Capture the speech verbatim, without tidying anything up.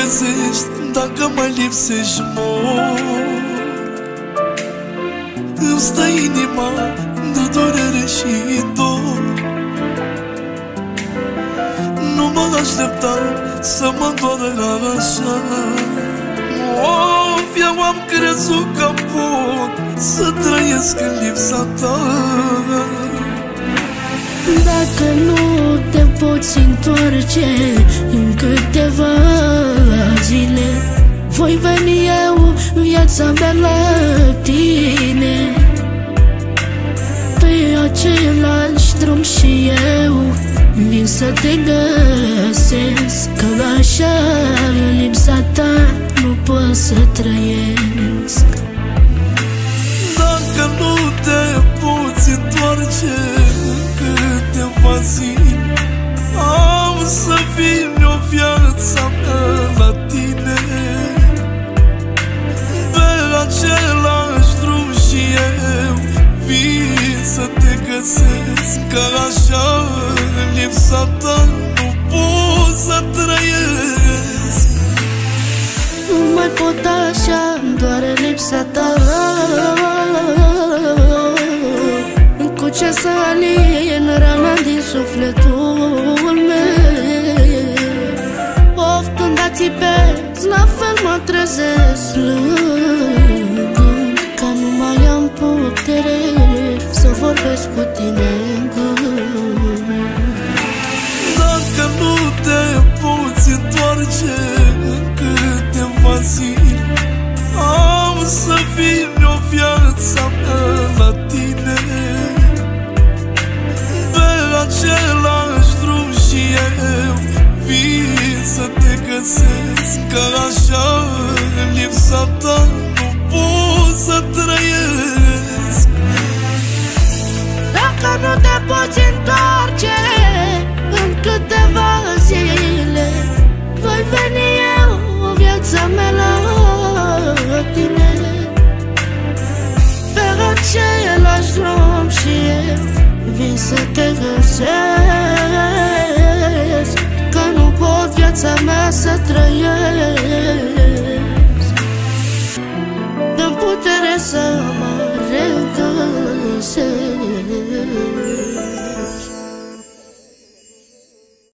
trezești, dacă mai lipsești mor. Îmi stă inima de durere și dor. Nu mă așteptam să mă doară așa. Of, eu am crezut că pot să trăiesc în lipsa ta. Dacă nu te poți întoarce în câteva zile, voi veni eu în viața mea la tine, pe același drum și eu vin să te găsesc. Că așa în lipsa ta nu pot să trăiesc. Dacă nu te poți întoarce în câteva zile, am să vin o viața mea la tine, pe același drum și eu vin să te găsesc. Că așa în lipsa ta nu pot să trăiesc. Nu mai pot așa, doar lipsa ta încuce să alin rana din sufletul meu. Of, când ațipez, la fel mă trezesc plângând, că nu mai am putere să vorbesc cu tine în gând. Dacă nu te poți întoarce în câteva zile, am să vin o viața mea la tine, pe același drum și eu vin să te găsesc. Că așa în lipsa ta nu pot să trăiesc. Dacă nu te poți întoarce în câteva zile, voi veni eu în viața mea la tine, pe același drum și eu vin să te găsesc. Că nu pot viața mea să trăiesc.